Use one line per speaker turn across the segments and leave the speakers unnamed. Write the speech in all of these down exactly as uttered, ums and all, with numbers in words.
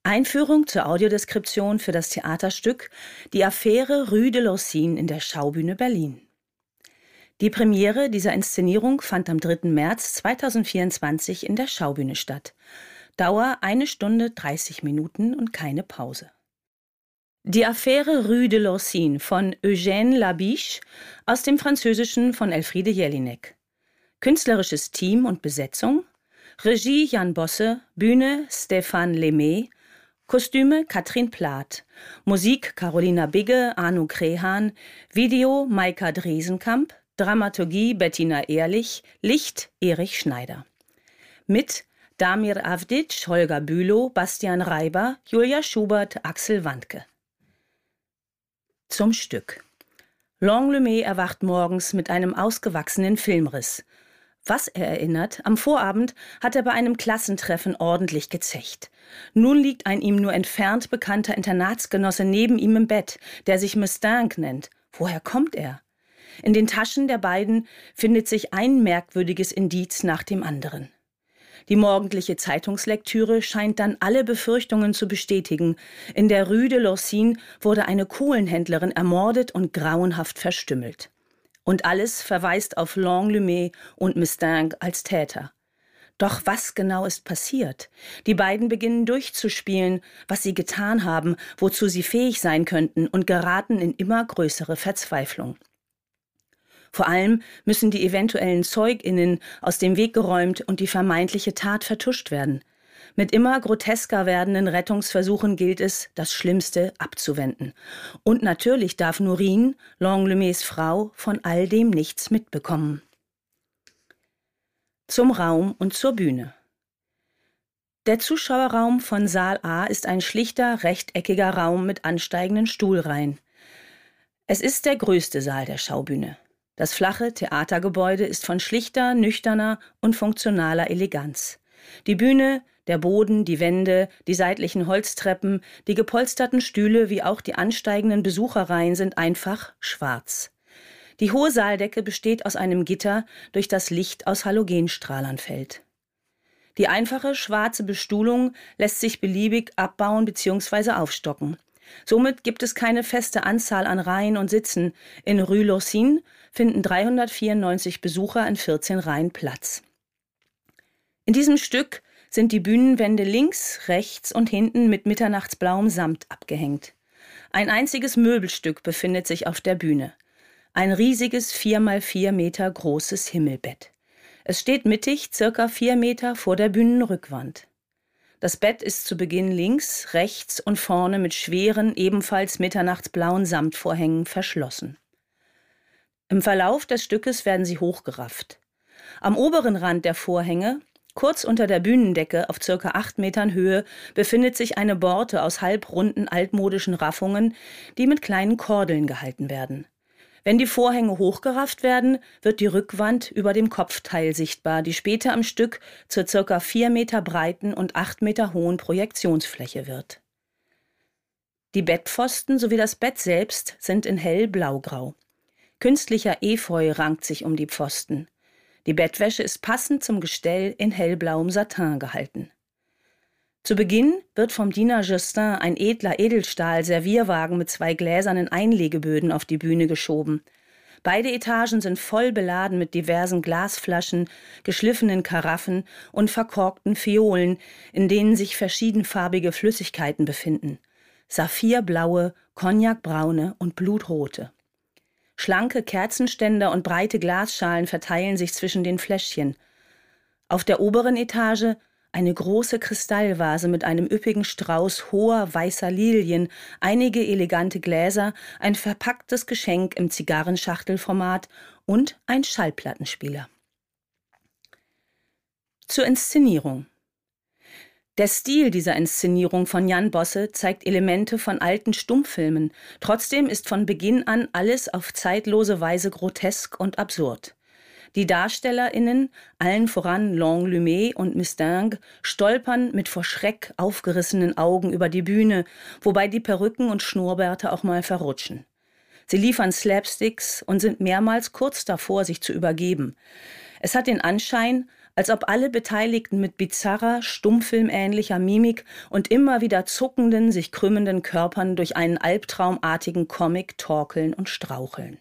Einführung zur Audiodeskription für das Theaterstück Die Affäre Rue de l'Orsine in der Schaubühne Berlin. Die Premiere dieser Inszenierung fand am dritten März zweitausendvierundzwanzig in der Schaubühne statt. Dauer eine Stunde dreißig Minuten und keine Pause. Die Affäre Rue de l'Orsine von Eugène Labiche aus dem Französischen von Elfriede Jelinek. Künstlerisches Team und Besetzung: Regie Jan Bosse, Bühne Stéphane Lemay, Kostüme Katrin Plath, Musik Carolina Bigge, Arno Krehan, Video Maika Dresenkamp, Dramaturgie Bettina Ehrlich, Licht Erich Schneider. Mit Damir Avdic, Holger Bülow, Bastian Reiber, Julia Schubert, Axel Wandke. Zum Stück. Longlumet erwacht morgens mit einem ausgewachsenen Filmriss. Was er erinnert, am Vorabend hat er bei einem Klassentreffen ordentlich gezecht. Nun liegt ein ihm nur entfernt bekannter Internatsgenosse neben ihm im Bett, der sich Mustang nennt. Woher kommt er? In den Taschen der beiden findet sich ein merkwürdiges Indiz nach dem anderen. Die morgendliche Zeitungslektüre scheint dann alle Befürchtungen zu bestätigen. In der Rue de l'Orsine wurde eine Kohlenhändlerin ermordet und grauenhaft verstümmelt. Und alles verweist auf Longlumet und Mustang als Täter. Doch was genau ist passiert? Die beiden beginnen durchzuspielen, was sie getan haben, wozu sie fähig sein könnten, und geraten in immer größere Verzweiflung. Vor allem müssen die eventuellen ZeugInnen aus dem Weg geräumt und die vermeintliche Tat vertuscht werden. Mit immer grotesker werdenden Rettungsversuchen gilt es, das Schlimmste abzuwenden. Und natürlich darf Norine, Longlumets Frau, von all dem nichts mitbekommen. Zum Raum und zur Bühne. Der Zuschauerraum von Saal A ist ein schlichter, rechteckiger Raum mit ansteigenden Stuhlreihen. Es ist der größte Saal der Schaubühne. Das flache Theatergebäude ist von schlichter, nüchterner und funktionaler Eleganz. Die Bühne, der Boden, die Wände, die seitlichen Holztreppen, die gepolsterten Stühle wie auch die ansteigenden Besucherreihen sind einfach schwarz. Die hohe Saaldecke besteht aus einem Gitter, durch das Licht aus Halogenstrahlern fällt. Die einfache schwarze Bestuhlung lässt sich beliebig abbauen bzw. aufstocken. Somit gibt es keine feste Anzahl an Reihen und Sitzen. In Rue l'Orsine finden dreihundertvierundneunzig Besucher in vierzehn Reihen Platz. In diesem Stück sind die Bühnenwände links, rechts und hinten mit mitternachtsblauem Samt abgehängt. Ein einziges Möbelstück befindet sich auf der Bühne. Ein riesiges vier mal vier Meter großes Himmelbett. Es steht mittig, circa vier Meter vor der Bühnenrückwand. Das Bett ist zu Beginn links, rechts und vorne mit schweren, ebenfalls mitternachtsblauen Samtvorhängen verschlossen. Im Verlauf des Stückes werden sie hochgerafft. Am oberen Rand der Vorhänge, kurz unter der Bühnendecke auf circa acht Metern Höhe, befindet sich eine Borte aus halbrunden altmodischen Raffungen, die mit kleinen Kordeln gehalten werden. Wenn die Vorhänge hochgerafft werden, wird die Rückwand über dem Kopfteil sichtbar, die später am Stück zur circa vier Meter breiten und acht Meter hohen Projektionsfläche wird. Die Bettpfosten sowie das Bett selbst sind in hell blaugrau. Künstlicher Efeu rankt sich um die Pfosten. Die Bettwäsche ist passend zum Gestell in hellblauem Satin gehalten. Zu Beginn wird vom Diener Justin ein edler Edelstahl-Servierwagen mit zwei gläsernen Einlegeböden auf die Bühne geschoben. Beide Etagen sind voll beladen mit diversen Glasflaschen, geschliffenen Karaffen und verkorkten Fiolen, in denen sich verschiedenfarbige Flüssigkeiten befinden. Saphirblaue, cognacbraune und blutrote. Schlanke Kerzenständer und breite Glasschalen verteilen sich zwischen den Fläschchen. Auf der oberen Etage eine große Kristallvase mit einem üppigen Strauß hoher, weißer Lilien, einige elegante Gläser, ein verpacktes Geschenk im Zigarrenschachtelformat und ein Schallplattenspieler. Zur Inszenierung. Der Stil dieser Inszenierung von Jan Bosse zeigt Elemente von alten Stummfilmen. Trotzdem ist von Beginn an alles auf zeitlose Weise grotesk und absurd. Die DarstellerInnen, allen voran Longlumet und Mustang, stolpern mit vor Schreck aufgerissenen Augen über die Bühne, wobei die Perücken und Schnurrbärte auch mal verrutschen. Sie liefern Slapsticks und sind mehrmals kurz davor, sich zu übergeben. Es hat den Anschein, als ob alle Beteiligten mit bizarrer, stummfilmähnlicher Mimik und immer wieder zuckenden, sich krümmenden Körpern durch einen albtraumartigen Comic torkeln und straucheln.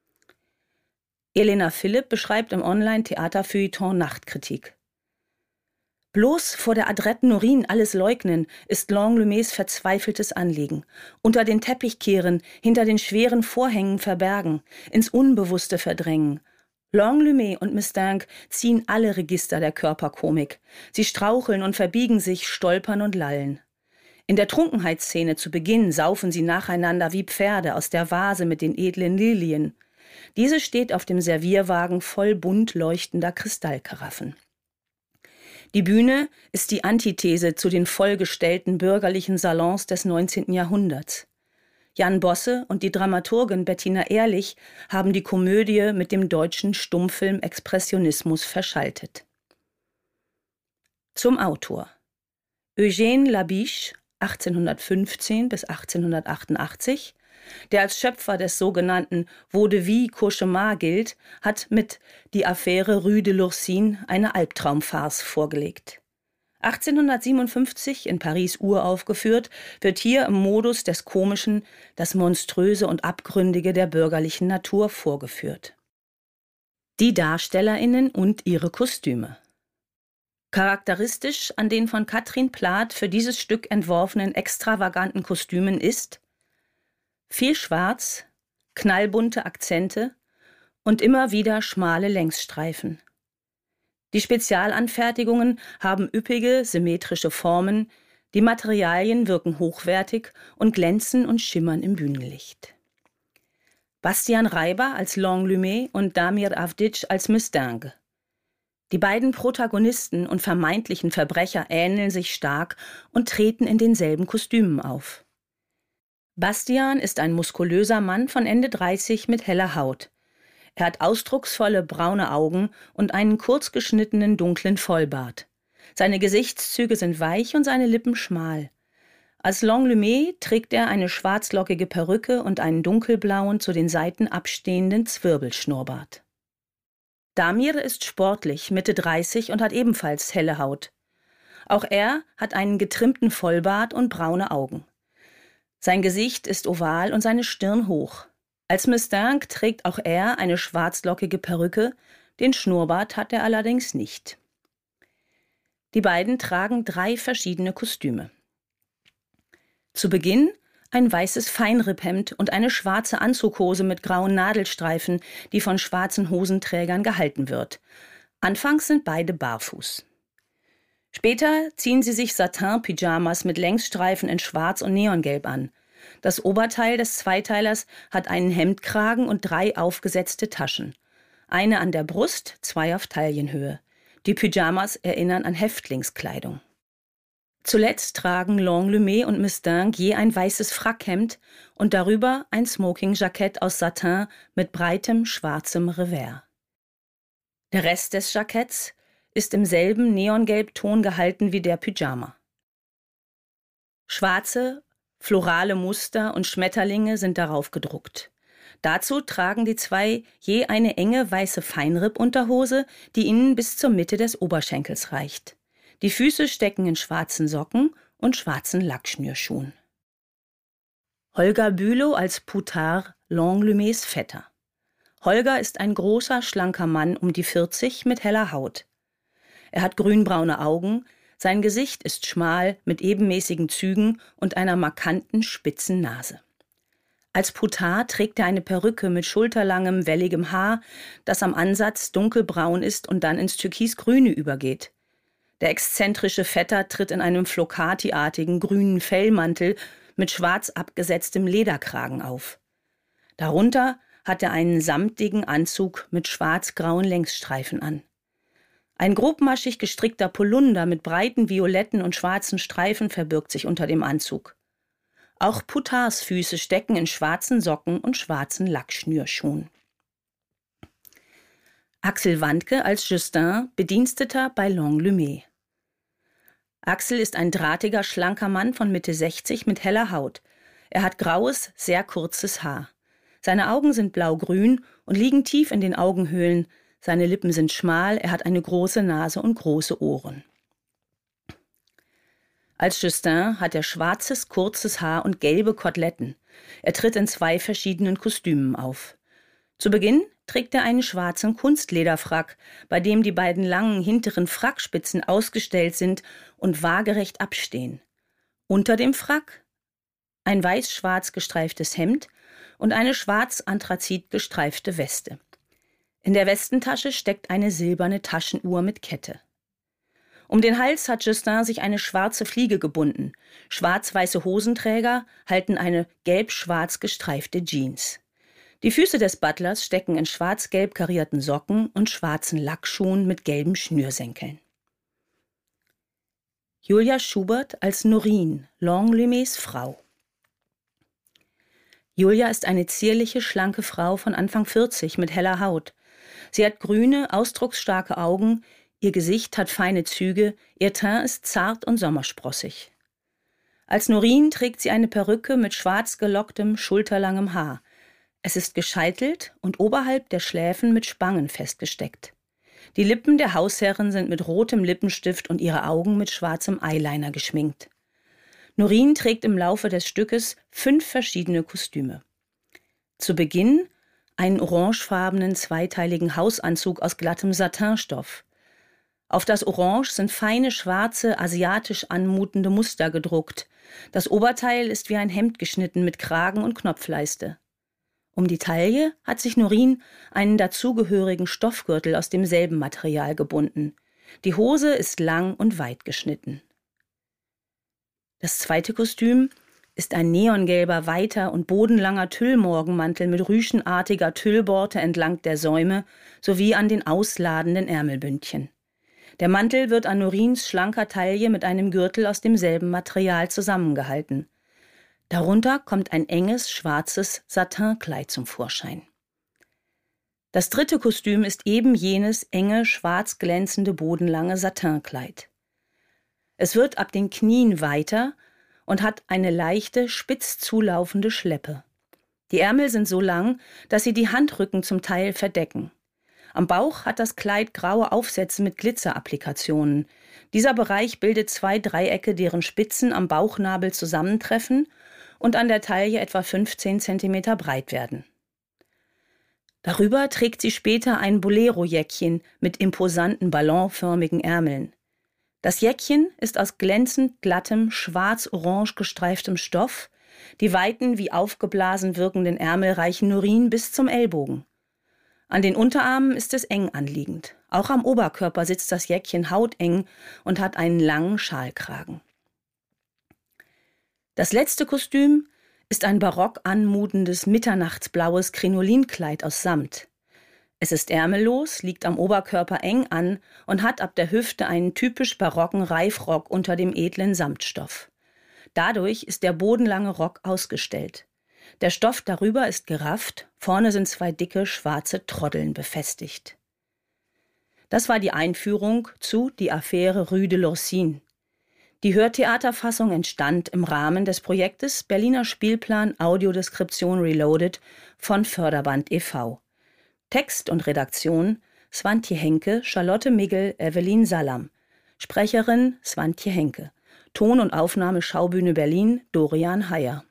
Elena Philipp beschreibt im Online-Theaterfeuilleton Nachtkritik. Bloß vor der adretten Norin alles leugnen, ist Longlumés verzweifeltes Anliegen. Unter den Teppich kehren, hinter den schweren Vorhängen verbergen, ins Unbewusste verdrängen. Longlumé und Miss Dingue ziehen alle Register der Körperkomik. Sie straucheln und verbiegen sich, stolpern und lallen. In der Trunkenheitsszene zu Beginn saufen sie nacheinander wie Pferde aus der Vase mit den edlen Lilien. Diese steht auf dem Servierwagen voll bunt leuchtender Kristallkaraffen. Die Bühne ist die Antithese zu den vollgestellten bürgerlichen Salons des neunzehnten Jahrhunderts. Jan Bosse und die Dramaturgin Bettina Ehrlich haben die Komödie mit dem deutschen Stummfilm-Expressionismus verschaltet. Zum Autor. Eugène Labiche, achtzehnhundertfünfzehn bis achtzehnhundertachtundachtzig, der als Schöpfer des sogenannten Vaudeville-Cauchemar gilt, hat mit Die Affäre Rue de l'Ourcine eine Albtraumfarce vorgelegt. achtzehnhundertsiebenundfünfzig in Paris uraufgeführt, wird hier im Modus des Komischen das Monströse und Abgründige der bürgerlichen Natur vorgeführt. Die DarstellerInnen und ihre Kostüme. Charakteristisch an den von Katrin Plath für dieses Stück entworfenen extravaganten Kostümen ist viel Schwarz, knallbunte Akzente und immer wieder schmale Längsstreifen. Die Spezialanfertigungen haben üppige, symmetrische Formen, die Materialien wirken hochwertig und glänzen und schimmern im Bühnenlicht. Bastian Reiber als Longlumé und Damir Avdic als Miss Dingue. Die beiden Protagonisten und vermeintlichen Verbrecher ähneln sich stark und treten in denselben Kostümen auf. Bastian ist ein muskulöser Mann von Ende dreißig mit heller Haut. Er hat ausdrucksvolle braune Augen und einen kurz geschnittenen dunklen Vollbart. Seine Gesichtszüge sind weich und seine Lippen schmal. Als Longlumé trägt er eine schwarzlockige Perücke und einen dunkelblauen, zu den Seiten abstehenden Zwirbelschnurrbart. Damir ist sportlich, Mitte dreißig und hat ebenfalls helle Haut. Auch er hat einen getrimmten Vollbart und braune Augen. Sein Gesicht ist oval und seine Stirn hoch. Als Miss Dingue trägt auch er eine schwarzlockige Perücke, den Schnurrbart hat er allerdings nicht. Die beiden tragen drei verschiedene Kostüme. Zu Beginn ein weißes Feinripphemd und eine schwarze Anzughose mit grauen Nadelstreifen, die von schwarzen Hosenträgern gehalten wird. Anfangs sind beide barfuß. Später ziehen sie sich Satin-Pyjamas mit Längsstreifen in Schwarz und Neongelb an. Das Oberteil des Zweiteilers hat einen Hemdkragen und drei aufgesetzte Taschen. Eine an der Brust, zwei auf Taillenhöhe. Die Pyjamas erinnern an Häftlingskleidung. Zuletzt tragen Longlumé und Miss Dingue je ein weißes Frackhemd und darüber ein Smoking-Jackett aus Satin mit breitem schwarzem Revers. Der Rest des Jacketts ist im selben Neongelbton gehalten wie der Pyjama. Schwarze, florale Muster und Schmetterlinge sind darauf gedruckt. Dazu tragen die zwei je eine enge weiße Feinripp-Unterhose, die ihnen bis zur Mitte des Oberschenkels reicht. Die Füße stecken in schwarzen Socken und schwarzen Lackschnürschuhen. Holger Bülow als Poutard, Longlumés Vetter. Holger ist ein großer, schlanker Mann um die vierzig mit heller Haut. Er hat grünbraune Augen, sein Gesicht ist schmal mit ebenmäßigen Zügen und einer markanten, spitzen Nase. Als Poutard trägt er eine Perücke mit schulterlangem, welligem Haar, das am Ansatz dunkelbraun ist und dann ins Türkisgrüne übergeht. Der exzentrische Vetter tritt in einem Flocati-artigen grünen Fellmantel mit schwarz abgesetztem Lederkragen auf. Darunter hat er einen samtigen Anzug mit schwarz-grauen Längsstreifen an. Ein grobmaschig gestrickter Polunder mit breiten violetten und schwarzen Streifen verbirgt sich unter dem Anzug. Auch Poutards Füße stecken in schwarzen Socken und schwarzen Lackschnürschuhen. Axel Wandke als Justin, Bediensteter bei Longlumé. Axel ist ein drahtiger, schlanker Mann von Mitte sechzig mit heller Haut. Er hat graues, sehr kurzes Haar. Seine Augen sind blaugrün und liegen tief in den Augenhöhlen. Seine Lippen sind schmal, er hat eine große Nase und große Ohren. Als Justin hat er schwarzes, kurzes Haar und gelbe Koteletten. Er tritt in zwei verschiedenen Kostümen auf. Zu Beginn trägt er einen schwarzen Kunstlederfrack, bei dem die beiden langen hinteren Frackspitzen ausgestellt sind und waagerecht abstehen. Unter dem Frack ein weiß-schwarz gestreiftes Hemd und eine schwarz-anthrazit gestreifte Weste. In der Westentasche steckt eine silberne Taschenuhr mit Kette. Um den Hals hat Justin sich eine schwarze Fliege gebunden. Schwarz-weiße Hosenträger halten eine gelb-schwarz gestreifte Jeans. Die Füße des Butlers stecken in schwarz-gelb karierten Socken und schwarzen Lackschuhen mit gelben Schnürsenkeln. Julia Schubert als Norine, Longlumés Frau. Julia ist eine zierliche, schlanke Frau von Anfang vierzig mit heller Haut. Sie hat grüne, ausdrucksstarke Augen, ihr Gesicht hat feine Züge, ihr Teint ist zart und sommersprossig. Als Norine trägt sie eine Perücke mit schwarz gelocktem, schulterlangem Haar. Es ist gescheitelt und oberhalb der Schläfen mit Spangen festgesteckt. Die Lippen der Hausherrin sind mit rotem Lippenstift und ihre Augen mit schwarzem Eyeliner geschminkt. Norine trägt im Laufe des Stückes fünf verschiedene Kostüme. Zu Beginn einen orangefarbenen zweiteiligen Hausanzug aus glattem Satinstoff. Auf das Orange sind feine, schwarze, asiatisch anmutende Muster gedruckt. Das Oberteil ist wie ein Hemd geschnitten mit Kragen und Knopfleiste. Um die Taille hat sich Norine einen dazugehörigen Stoffgürtel aus demselben Material gebunden. Die Hose ist lang und weit geschnitten. Das zweite Kostüm ist ein neongelber, weiter und bodenlanger Tüllmorgenmantel mit rüschenartiger Tüllborte entlang der Säume sowie an den ausladenden Ärmelbündchen. Der Mantel wird an Norines schlanker Taille mit einem Gürtel aus demselben Material zusammengehalten. Darunter kommt ein enges, schwarzes Satinkleid zum Vorschein. Das dritte Kostüm ist eben jenes enge, schwarz glänzende, bodenlange Satinkleid. Es wird ab den Knien weiter und hat eine leichte, spitz zulaufende Schleppe. Die Ärmel sind so lang, dass sie die Handrücken zum Teil verdecken. Am Bauch hat das Kleid graue Aufsätze mit Glitzerapplikationen. Dieser Bereich bildet zwei Dreiecke, deren Spitzen am Bauchnabel zusammentreffen und an der Taille etwa fünfzehn Zentimeter breit werden. Darüber trägt sie später ein Bolero-Jäckchen mit imposanten ballonförmigen Ärmeln. Das Jäckchen ist aus glänzend glattem, schwarz-orange gestreiftem Stoff. Die weiten, wie aufgeblasen wirkenden Ärmel reichen Norine bis zum Ellbogen. An den Unterarmen ist es eng anliegend. Auch am Oberkörper sitzt das Jäckchen hauteng und hat einen langen Schalkragen. Das letzte Kostüm ist ein barock anmutendes, mitternachtsblaues Krinolinkleid aus Samt. Es ist ärmellos, liegt am Oberkörper eng an und hat ab der Hüfte einen typisch barocken Reifrock unter dem edlen Samtstoff. Dadurch ist der bodenlange Rock ausgestellt. Der Stoff darüber ist gerafft, vorne sind zwei dicke, schwarze Troddeln befestigt. Das war die Einführung zu Die Affäre Rue de l'Orsine. Die Hörtheaterfassung entstand im Rahmen des Projektes Berliner Spielplan Audiodeskription Reloaded von Förderband e V Text und Redaktion Swantje Henke, Charlotte Migel, Evelyn Salam. Sprecherin Swantje Henke. Ton und Aufnahme Schaubühne Berlin, Dorian Heyer.